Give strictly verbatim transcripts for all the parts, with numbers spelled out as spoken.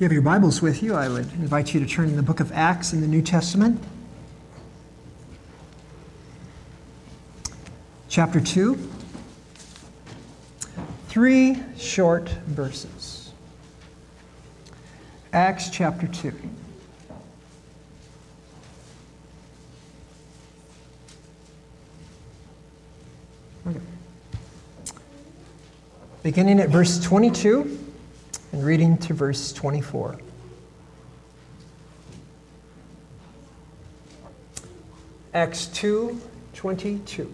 If you have your Bibles with you, I would invite you to turn in the book of Acts in the New Testament. Chapter two. Three short verses. Acts chapter two. Okay. Beginning at verse twenty-two. And reading to verse twenty-four. Acts two twenty-two.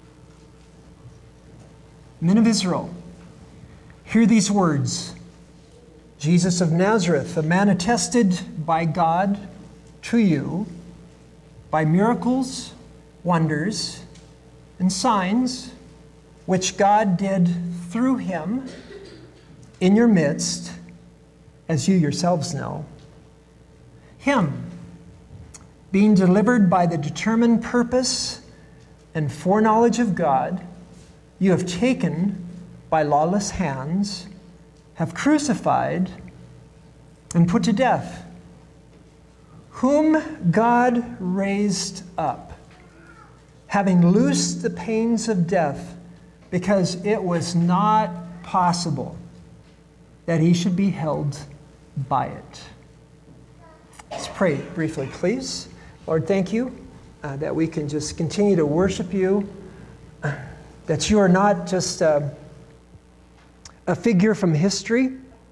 Men of Israel, hear these words. Jesus of Nazareth, a man attested by God to you by miracles, wonders, and signs, which God did through him in your midst, as you yourselves know. Him, being delivered by the determined purpose and foreknowledge of God, you have taken by lawless hands, have crucified and put to death, whom God raised up, having loosed the pains of death, because it was not possible that he should be held by it. Let's pray briefly, please. Lord, thank you uh, that we can just continue to worship you, uh, that you are not just uh, a figure from history,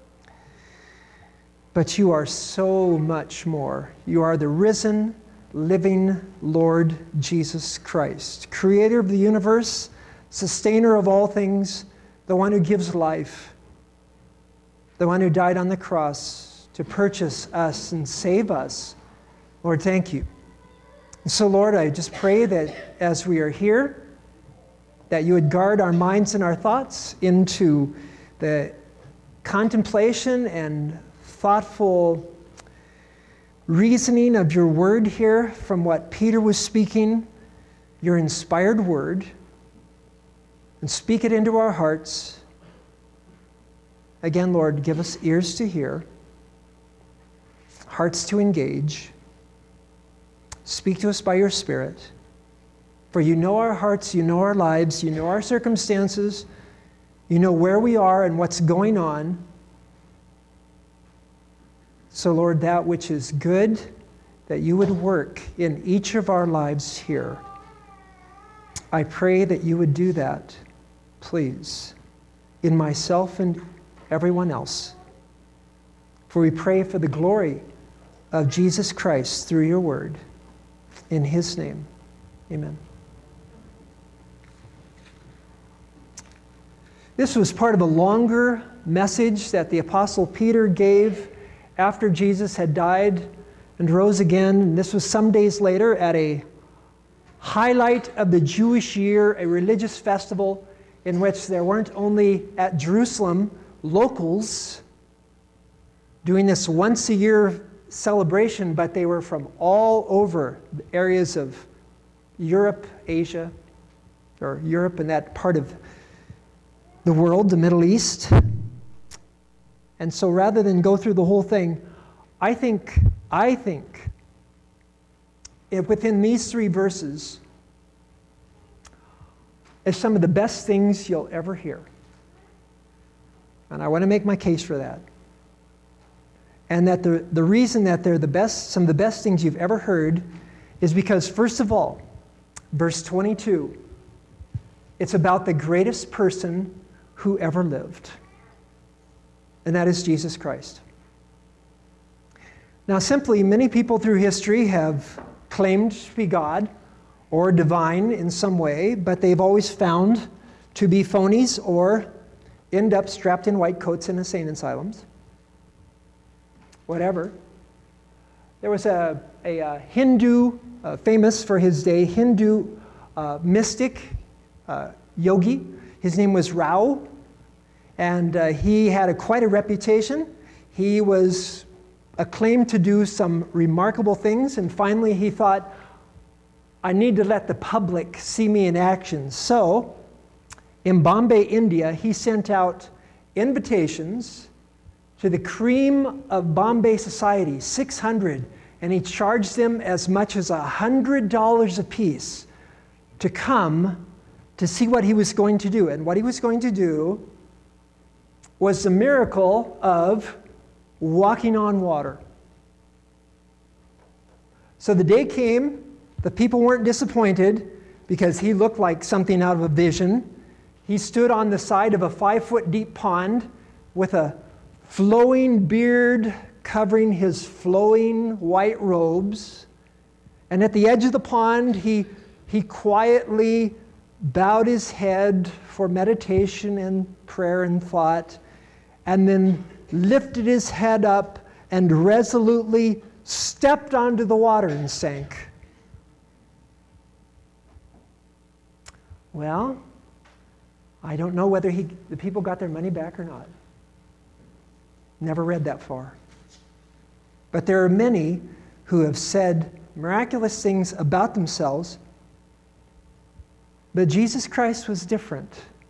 but you are so much more. You are the risen, living Lord Jesus Christ, creator of the universe, sustainer of all things, the one who gives life, the one who died on the cross to purchase us and save us. Lord, thank you. And so, Lord, I just pray that as we are here, that you would guard our minds and our thoughts into the contemplation and thoughtful reasoning of your word here from what Peter was speaking, your inspired word, and speak it into our hearts. Again, Lord, give us ears to hear, hearts to engage. Speak to us by your Spirit. For you know our hearts, you know our lives, you know our circumstances, you know where we are and what's going on. So, Lord, that which is good, that you would work in each of our lives here. I pray that you would do that, please, in myself and everyone else. For we pray for the glory of Jesus Christ through your word. In his name, amen. This was part of a longer message that the Apostle Peter gave after Jesus had died and rose again. And this was some days later at a highlight of the Jewish year, a religious festival in which there weren't only at Jerusalem locals doing this once a year celebration, but they were from all over the areas of Europe, Asia, or Europe and that part of the world, the Middle East. And so rather than go through the whole thing, I think, I think, if within these three verses is some of the best things you'll ever hear. And I want to make my case for that. And that the, the reason that they're the best, some of the best things you've ever heard is because, first of all, verse twenty-two, it's about the greatest person who ever lived. And that is Jesus Christ. Now, simply, many people through history have claimed to be God or divine in some way, but they've always found to be phonies or end up strapped in white coats in insane asylums. Whatever. There was a, a, a Hindu, uh, famous for his day, Hindu uh, mystic, uh, yogi. His name was Rao, and uh, he had a, quite a reputation. He was acclaimed to do some remarkable things, and finally he thought, I need to let the public see me in action. So, in Bombay, India, he sent out invitations to the cream of Bombay society, six hundred, and he charged them as much as one hundred dollars apiece to come to see what he was going to do. And what he was going to do was the miracle of walking on water. So the day came, the people weren't disappointed because he looked like something out of a vision. He stood on the side of a five-foot deep pond with a flowing beard covering his flowing white robes. And at the edge of the pond, he, he quietly bowed his head for meditation and prayer and thought, and then lifted his head up and resolutely stepped onto the water and sank. Well, I don't know whether he, the people got their money back or not. Never read that far. But there are many who have said miraculous things about themselves, but Jesus Christ was different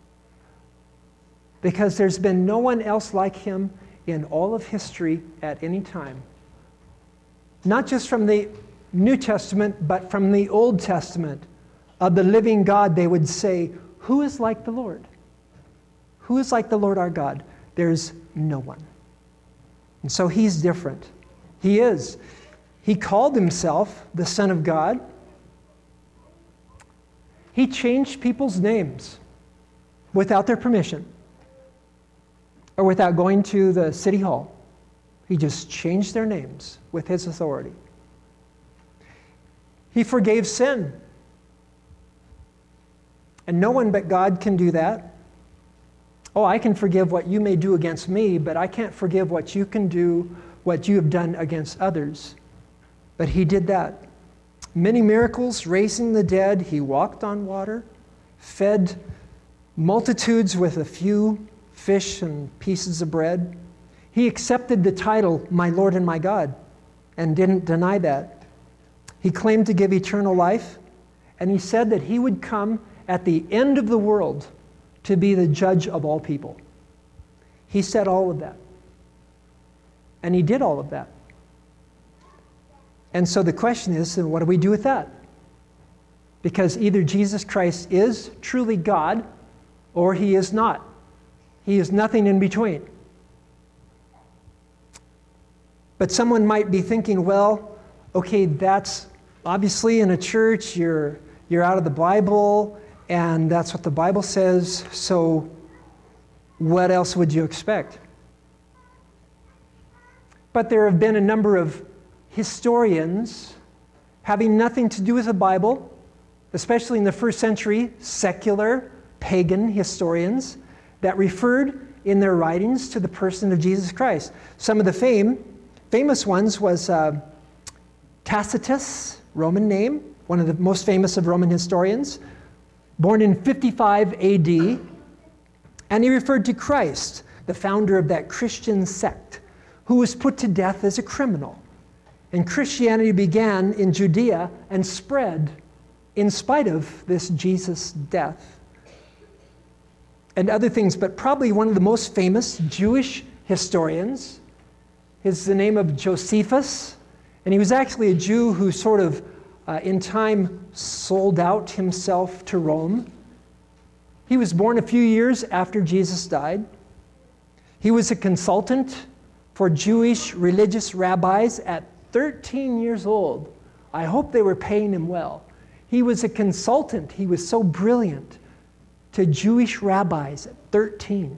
because there's been no one else like him in all of history at any time. Not just from the New Testament, but from the Old Testament. Of the living God, they would say, who is like the Lord? Who is like the Lord our God? There's no one. And so he's different. He is. He called himself the Son of God. He changed people's names without their permission or without going to the city hall. He just changed their names with his authority. He forgave sin. And no one but God can do that. Oh, I can forgive what you may do against me, but I can't forgive what you can do, what you have done against others. But he did that. Many miracles, raising the dead. He walked on water, fed multitudes with a few fish and pieces of bread. He accepted the title, my Lord and my God, and didn't deny that. He claimed to give eternal life, and he said that he would come at the end of the world to be the judge of all people. He said all of that. And he did all of that. And so the question is, what do we do with that? Because either Jesus Christ is truly God, or he is not. He is nothing in between. But someone might be thinking, well, okay, that's obviously in a church, you're, you're out of the Bible, and that's what the Bible says, so what else would you expect? But there have been a number of historians having nothing to do with the Bible, especially in the first century, secular, pagan historians, that referred in their writings to the person of Jesus Christ. Some of the fame, famous ones was uh, Tacitus, Roman name, one of the most famous of Roman historians, born in fifty-five A D, and he referred to Christ, the founder of that Christian sect, who was put to death as a criminal. And Christianity began in Judea and spread in spite of this Jesus' death. And other things, but probably one of the most famous Jewish historians is the name of Josephus. And he was actually a Jew who sort of, uh, in time, sold out himself to Rome. He was born a few years after Jesus died. He was a consultant for Jewish religious rabbis at thirteen years old. I hope they were paying him well. He was a consultant. He was so brilliant to Jewish rabbis at thirteen.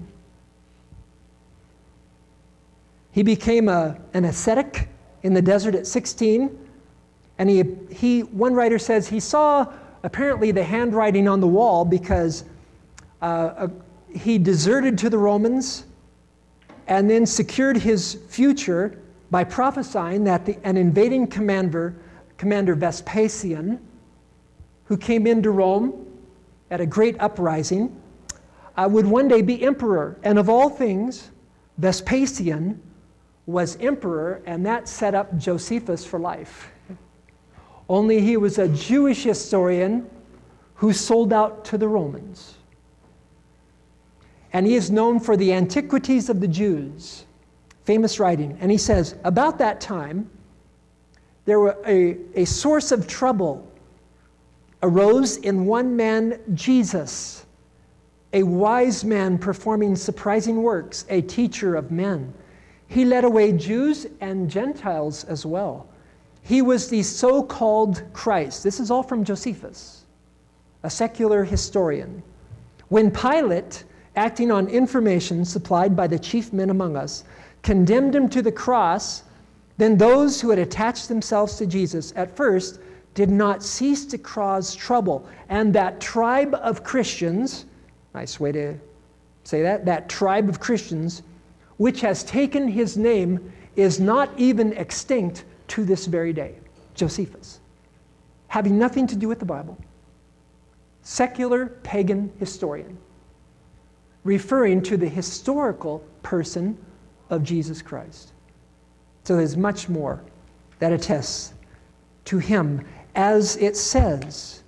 He became a, an ascetic in the desert at sixteen. And he, he, one writer says he saw apparently the handwriting on the wall because uh, a, he deserted to the Romans and then secured his future by prophesying that the, an invading commander, Commander Vespasian, who came into Rome at a great uprising, uh, would one day be emperor. And of all things, Vespasian was emperor, and that set up Josephus for life. Only he was a Jewish historian who sold out to the Romans. And he is known for the Antiquities of the Jews, famous writing. And he says, about that time, there were a, a source of trouble arose in one man, Jesus, a wise man performing surprising works, a teacher of men. He led away Jews and Gentiles as well. He was the so-called Christ. This is all from Josephus, a secular historian. When Pilate, acting on information supplied by the chief men among us, condemned him to the cross, then those who had attached themselves to Jesus at first did not cease to cause trouble. And that tribe of Christians, nice way to say that, that tribe of Christians, which has taken his name, is not even extinct to this very day. Josephus. Having nothing to do with the Bible. Secular pagan historian. Referring to the historical person of Jesus Christ. So there's much more that attests to him. As it says,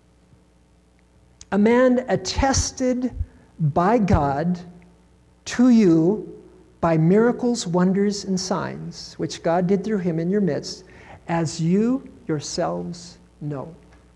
a man attested by God to you by miracles, wonders, and signs, which God did through him in your midst, as you yourselves know.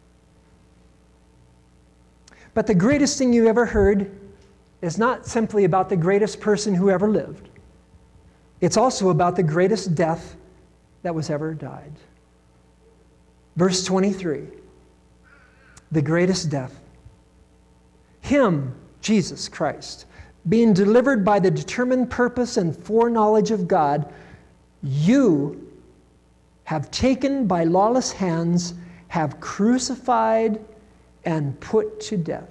But the greatest thing you ever heard is not simply about the greatest person who ever lived. It's also about the greatest death that was ever died. Verse twenty-three, the greatest death. Him, Jesus Christ, being delivered by the determined purpose and foreknowledge of God, you have taken by lawless hands, have crucified and put to death.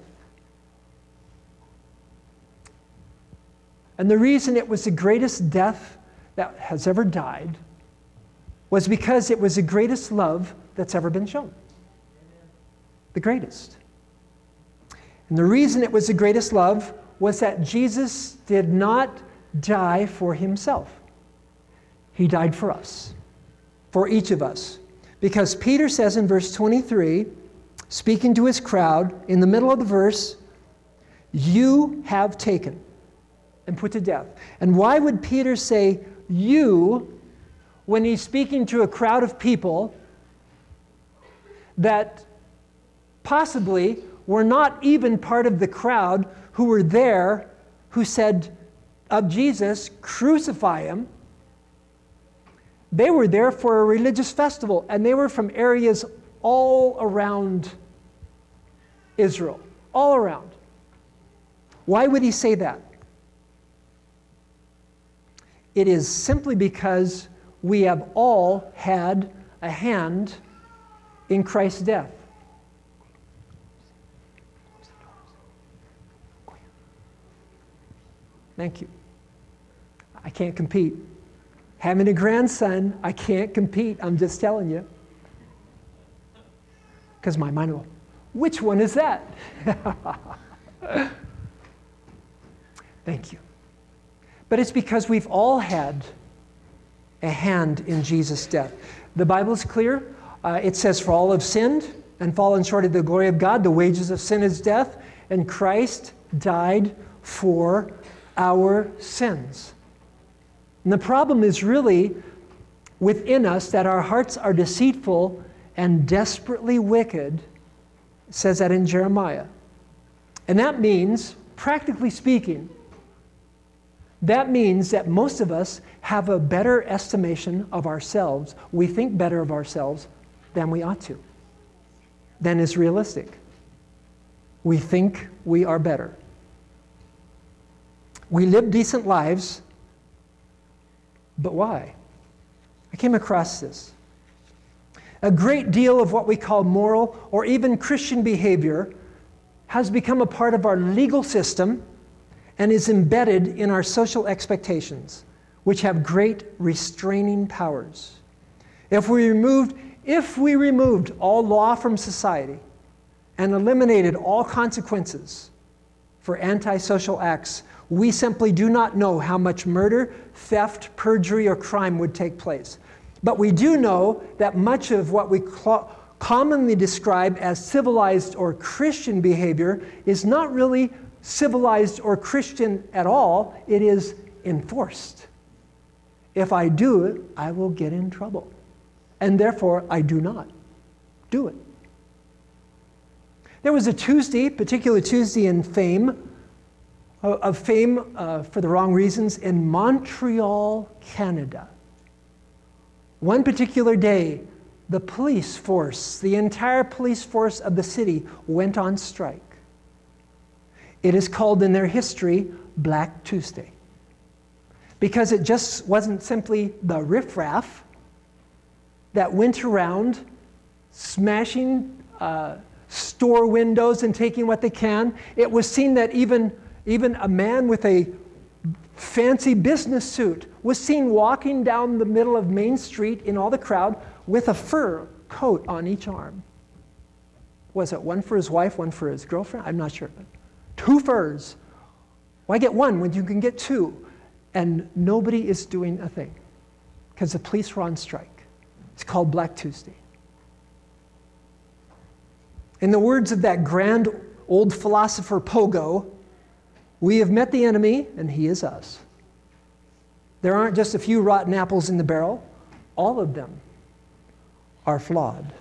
And the reason it was the greatest death that has ever died was because it was the greatest love that's ever been shown. The greatest. And the reason it was the greatest love was that Jesus did not die for himself. He died for us, for each of us. Because Peter says in verse twenty-three, speaking to his crowd, in the middle of the verse, you have taken and put to death. And why would Peter say you when he's speaking to a crowd of people that possibly were not even part of the crowd who were there, who said of Jesus, crucify him? They were there for a religious festival, and they were from areas all around Israel, all around. Why would he say that? It is simply because we have all had a hand in Christ's death. Thank you. I can't compete. Having a grandson, I can't compete. I'm just telling you. Because my mind will, which one is that? Thank you. But it's because we've all had a hand in Jesus' death. The Bible is clear. Uh, it says, for all have sinned and fallen short of the glory of God. The wages of sin is death, and Christ died for our sins. And the problem is really within us, that our hearts are deceitful and desperately wicked. It says that in Jeremiah. And that means, practically speaking, that means that most of us have a better estimation of ourselves. We think better of ourselves than we ought to, than is realistic. We think we are better. We live decent lives, but why? I came across this. A great deal of what we call moral or even Christian behavior has become a part of our legal system and is embedded in our social expectations, which have great restraining powers. If we removed, if we removed all law from society and eliminated all consequences for antisocial acts, we simply do not know how much murder, theft, perjury, or crime would take place. But we do know that much of what we cl- commonly describe as civilized or Christian behavior is not really civilized or Christian at all. It is enforced. If I do it, I will get in trouble. And therefore, I do not do it. There was a Tuesday, particular Tuesday in fame, of fame uh, for the wrong reasons, in Montreal, Canada. One particular day, the police force, the entire police force of the city went on strike. It is called in their history Black Tuesday, because it just wasn't simply the riffraff that went around smashing uh, store windows and taking what they can. It was seen that even, even a man with a fancy business suit was seen walking down the middle of Main Street in all the crowd with a fur coat on each arm. Was it one for his wife, one for his girlfriend? I'm not sure. Two furs. Why get one when you can get two? And nobody is doing a thing because the police were on strike. It's called Black Tuesday. In the words of that grand old philosopher Pogo, we have met the enemy and he is us. There aren't just a few rotten apples in the barrel. All of them are flawed.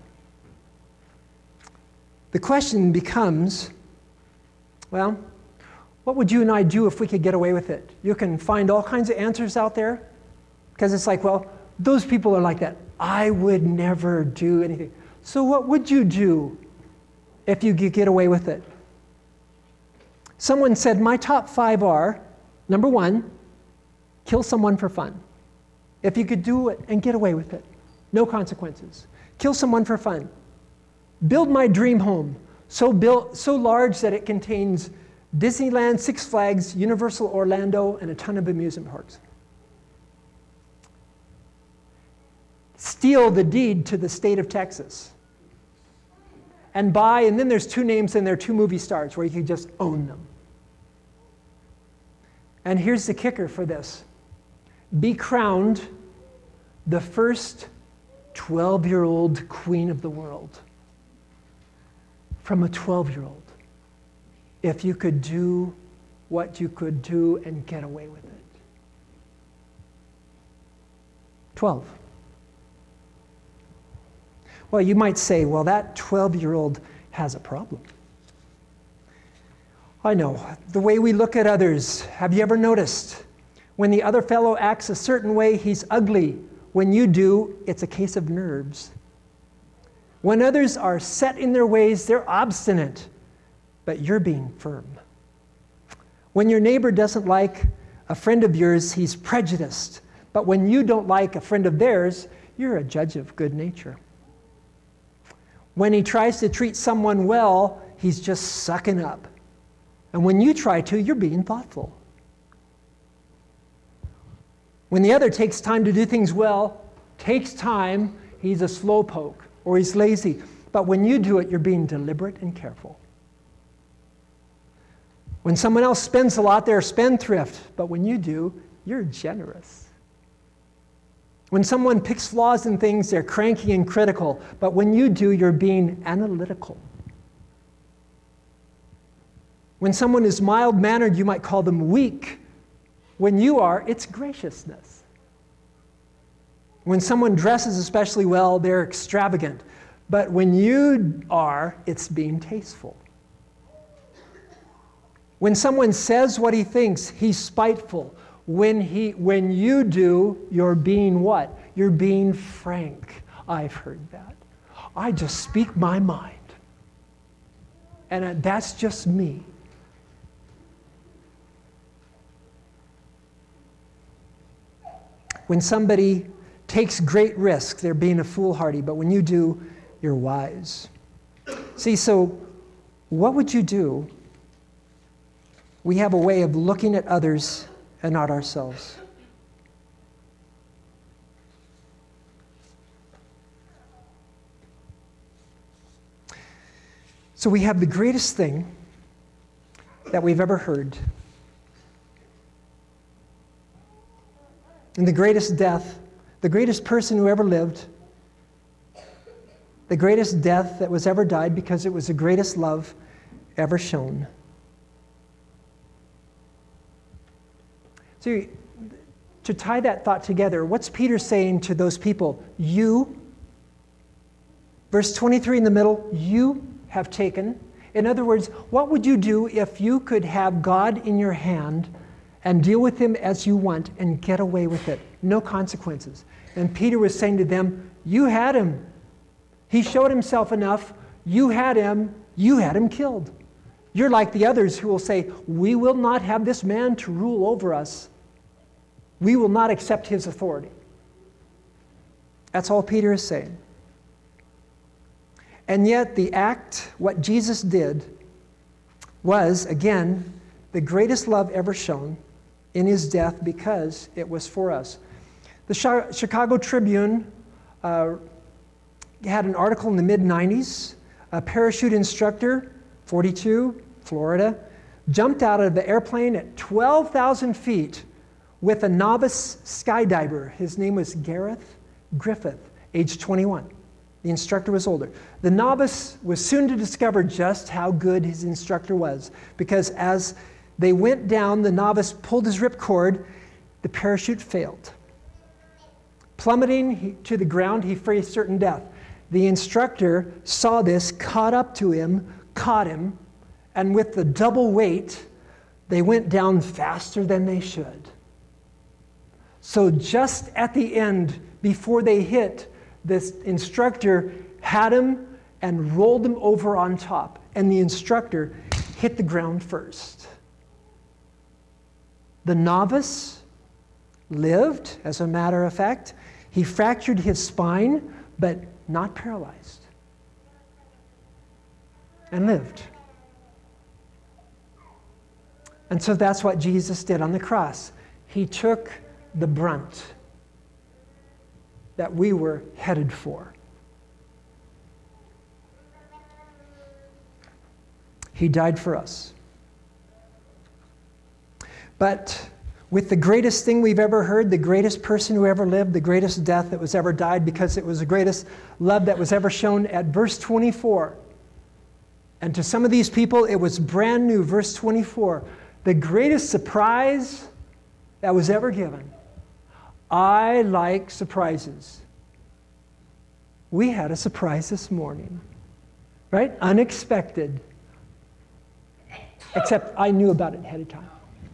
The question becomes, well, what would you and I do if we could get away with it? You can find all kinds of answers out there because it's like, well, those people are like that. I would never do anything. So what would you do if you could get away with it? Someone said, my top five are, number one, kill someone for fun. If you could do it and get away with it, no consequences. Kill someone for fun. Build my dream home, so built, so large that it contains Disneyland, Six Flags, Universal Orlando, and a ton of amusement parks. Steal the deed to the state of Texas. And buy, and then there's two names and there are two movie stars where you can just own them. And here's the kicker for this. Be crowned the first twelve-year-old queen of the world. From a twelve-year-old. If you could do what you could do and get away with it. twelve. Well, you might say, well, that twelve-year-old has a problem. I know, the way we look at others, have you ever noticed? When the other fellow acts a certain way, he's ugly. When you do, it's a case of nerves. When others are set in their ways, they're obstinate, but you're being firm. When your neighbor doesn't like a friend of yours, he's prejudiced. But when you don't like a friend of theirs, you're a judge of good nature. When he tries to treat someone well, he's just sucking up. And when you try to, you're being thoughtful. When the other takes time to do things well, takes time, he's a slowpoke or he's lazy. But when you do it, you're being deliberate and careful. When someone else spends a lot, they're a spendthrift. But when you do, you're generous. When someone picks flaws in things, they're cranky and critical. But when you do, you're being analytical. When someone is mild-mannered, you might call them weak. When you are, it's graciousness. When someone dresses especially well, they're extravagant. But when you are, it's being tasteful. When someone says what he thinks, he's spiteful. When, he, when you do, you're being what? You're being frank. I've heard that. I just speak my mind. And that's just me. When somebody takes great risk, they're being a foolhardy. But when you do, you're wise. See, so what would you do? We have a way of looking at others and not ourselves. So we have the greatest thing that we've ever heard, and the greatest death, the greatest person who ever lived, the greatest death that was ever died because it was the greatest love ever shown. See, to tie that thought together, what's Peter saying to those people? You, verse twenty-three in the middle, you have taken. In other words, what would you do if you could have God in your hand and deal with him as you want and get away with it? No consequences. And Peter was saying to them, you had him. He showed himself enough. You had him. You had him killed. You're like the others who will say, we will not have this man to rule over us. We will not accept his authority. That's all Peter is saying. And yet the act, what Jesus did, was, again, the greatest love ever shown in his death because it was for us. The Chicago Tribune uh, had an article in the mid nineties. A parachute instructor, forty-two, Florida, jumped out of the airplane at twelve thousand feet with a novice skydiver. His name was Gareth Griffith, age twenty-one. The instructor was older. The novice was soon to discover just how good his instructor was, because as they went down, the novice pulled his ripcord, the parachute failed. Plummeting he, to the ground, he faced certain death. The instructor saw this, caught up to him, caught him, and with the double weight, they went down faster than they should. So just at the end, before they hit, this instructor had him and rolled him over on top, and the instructor hit the ground first. The novice lived, as a matter of fact. He fractured his spine, but not paralyzed, and lived. And so that's what Jesus did on the cross. He took the brunt that we were headed for. He died for us. But with the greatest thing we've ever heard, the greatest person who ever lived, the greatest death that was ever died, because it was the greatest love that was ever shown, at verse twenty-four. And to some of these people, it was brand new, verse twenty-four. The greatest surprise that was ever given. I like surprises. We had a surprise this morning, right? Unexpected. Except I knew about it ahead of time.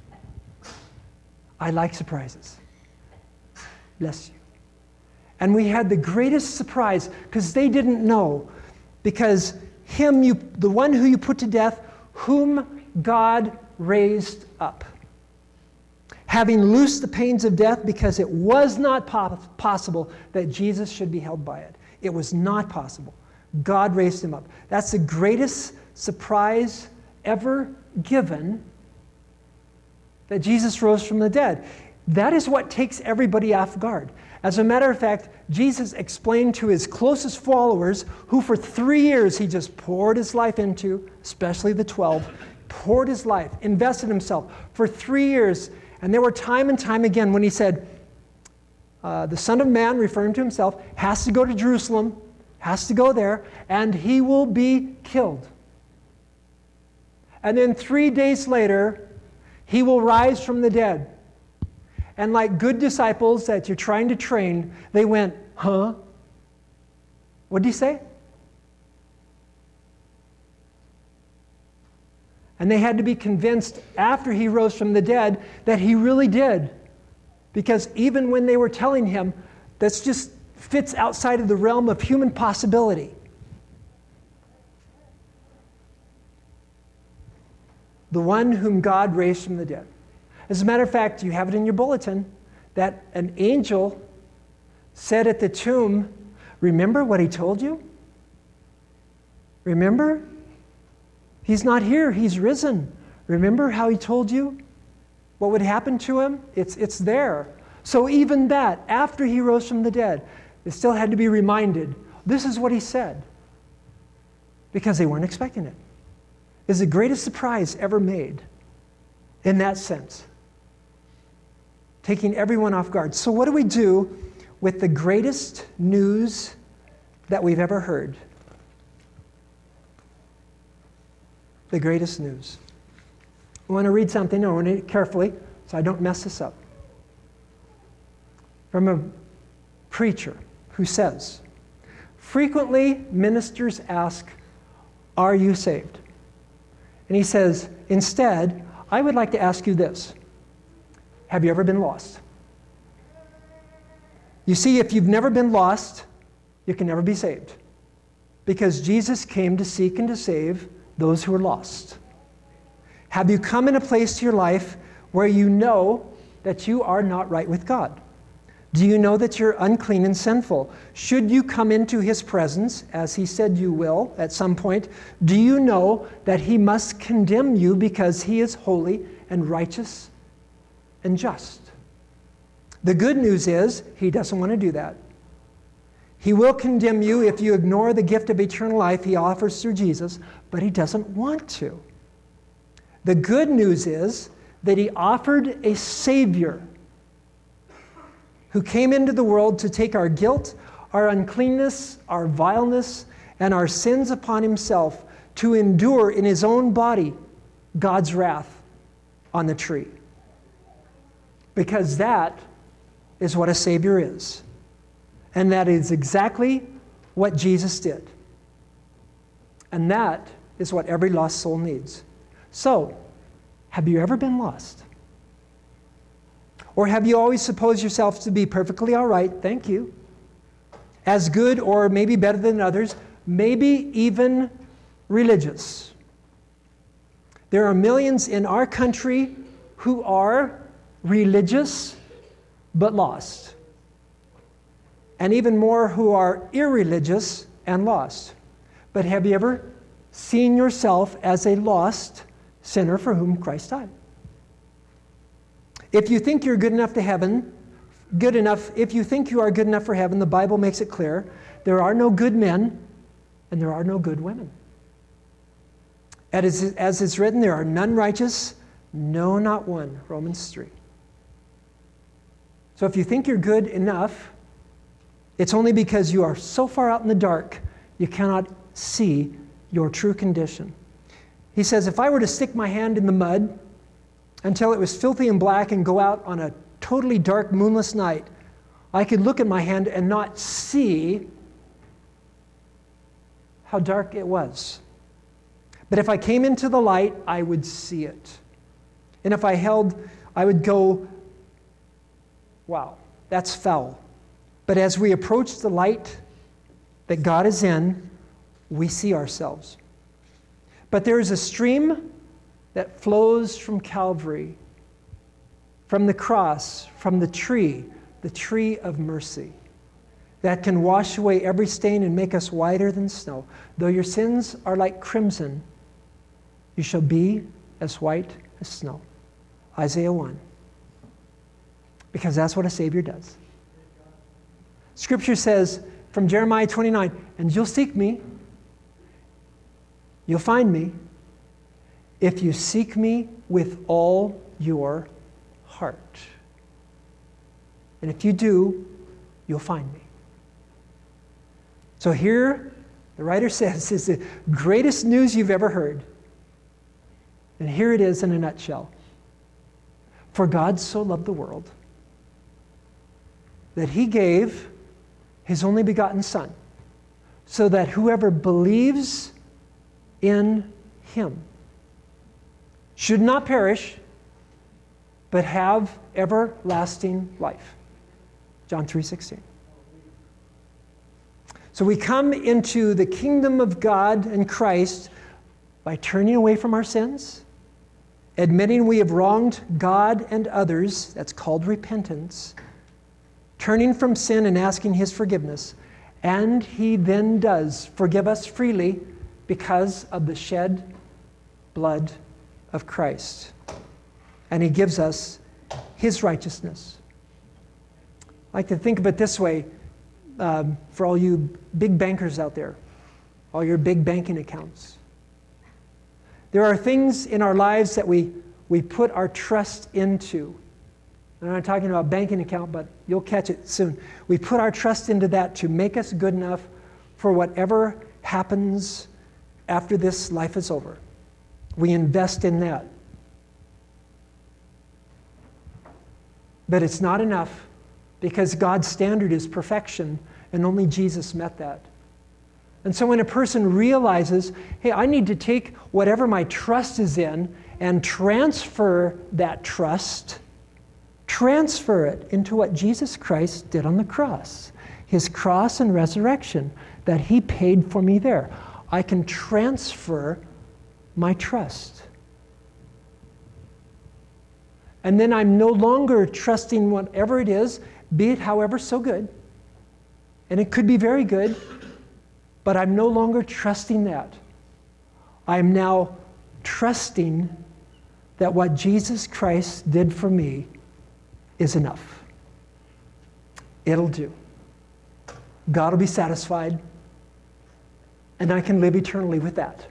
I like surprises. Bless you. And we had the greatest surprise because they didn't know. Because him, you, the one who you put to death, whom God raised up. Having loosed the pains of death, because it was not po- possible that Jesus should be held by it. It was not possible. God raised him up. That's the greatest surprise ever given, that Jesus rose from the dead. That is what takes everybody off guard. As a matter of fact, Jesus explained to his closest followers, who for three years he just poured his life into, especially the twelve, poured his life, invested himself for three years. And there were time and time again when he said, uh, the Son of Man, referring to himself, has to go to Jerusalem, has to go there, and he will be killed. And then three days later, he will rise from the dead. And like good disciples that you're trying to train, they went, huh? What did he say? And they had to be convinced after he rose from the dead that he really did. Because even when they were telling him, this just fits outside of the realm of human possibility. The one whom God raised from the dead. As a matter of fact, you have it in your bulletin that an angel said at the tomb, remember what he told you? Remember? He's not here, he's risen. Remember how he told you what would happen to him? It's, it's there. So even that, after he rose from the dead, they still had to be reminded, this is what he said. Because they weren't expecting it. It's the greatest surprise ever made in that sense. Taking everyone off guard. So what do we do with the greatest news that we've ever heard? The greatest news. I want to read something. I want to read it carefully so I don't mess this up. from a preacher who says, frequently ministers ask, are you saved? And he says, instead, I would like to ask you this. Have you ever been lost? You see, if you've never been lost, you can never be saved. Because Jesus came to seek and to save those who are lost. Have you come in a place to your life where you know that you are not right with God? Do you know that you're unclean and sinful? Should you come into His presence, as He said you will at some point, do you know that He must condemn you because He is holy and righteous and just? The good news is He doesn't want to do that. He will condemn you if you ignore the gift of eternal life He offers through Jesus, but He doesn't want to. The good news is that He offered a Savior who came into the world to take our guilt, our uncleanness, our vileness, and our sins upon Himself to endure in His own body God's wrath on the tree. Because that is what a Savior is. And that is exactly what Jesus did. And that is what every lost soul needs. So, have you ever been lost? Or have you always supposed yourself to be perfectly all right, thank you, as good or maybe better than others, maybe even religious? There are millions in our country who are religious but lost. And even more who are irreligious and lost. But have you ever seen yourself as a lost sinner for whom Christ died? If you think you're good enough to heaven, good enough, if you think you are good enough for heaven, the Bible makes it clear, there are no good men and there are no good women. As, as it's written, there are none righteous, no, not one, Romans three. So if you think you're good enough, it's only because you are so far out in the dark, you cannot see your true condition. He says, if I were to stick my hand in the mud until it was filthy and black and go out on a totally dark, moonless night, I could look at my hand and not see how dark it was. But if I came into the light, I would see it. And if I held, I would go, wow, that's foul. But as we approach the light that God is in, we see ourselves. But there is a stream that flows from Calvary, from the cross, from the tree, the tree of mercy, that can wash away every stain and make us whiter than snow. Though your sins are like crimson, you shall be as white as snow. Isaiah one. Because that's what a Savior does. Scripture says from Jeremiah twenty-nine, and you'll seek me, you'll find me, if you seek me with all your heart. And if you do, you'll find me. So here, the writer says, is the greatest news you've ever heard. And here it is in a nutshell. For God so loved the world that He gave His only begotten Son, so that whoever believes in Him should not perish, but have everlasting life. John three sixteen. So we come into the kingdom of God and Christ by turning away from our sins, admitting we have wronged God and others, that's called repentance, turning from sin and asking His forgiveness, and He then does forgive us freely because of the shed blood of Christ. And He gives us His righteousness. I like to think of it this way, um, for all you big bankers out there, all your big banking accounts. There are things in our lives that we, we put our trust into. I'm not talking about banking account, but you'll catch it soon. We put our trust into that to make us good enough for whatever happens after this life is over. We invest in that. But it's not enough because God's standard is perfection, and only Jesus met that. And so when a person realizes, hey, I need to take whatever my trust is in and transfer that trust, transfer it into what Jesus Christ did on the cross, his cross and resurrection, that he paid for me there. I can transfer my trust. And then I'm no longer trusting whatever it is, be it however so good, and it could be very good, but I'm no longer trusting that. I'm now trusting that what Jesus Christ did for me is enough. It'll do. God will be satisfied, and I can live eternally with that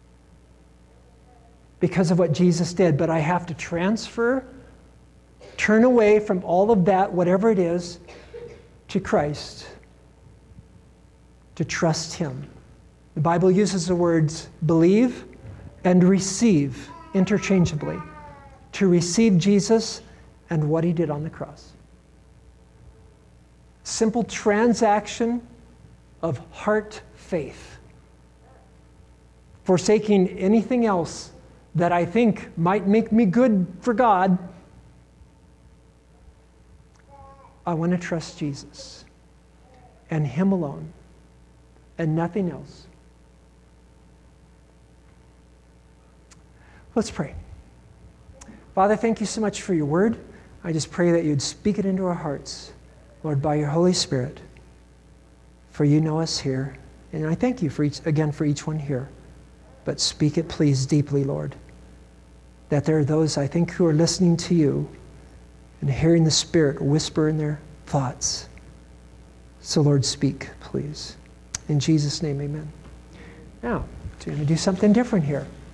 because of what Jesus did. But I have to transfer, turn away from all of that, whatever it is, to Christ, to trust him. The Bible uses the words believe and receive interchangeably, to receive Jesus and what he did on the cross. Simple transaction of heart faith. Forsaking anything else that I think might make me good for God, I want to trust Jesus and him alone and nothing else. Let's pray. Father, thank you so much for your word. I just pray that you'd speak it into our hearts, Lord, by your Holy Spirit, for you know us here. And I thank you for each, again for each one here. But speak it, please, deeply, Lord, that there are those, I think, who are listening to you and hearing the Spirit whisper in their thoughts. So, Lord, speak, please. In Jesus' name, amen. Now, we're going to do something different here.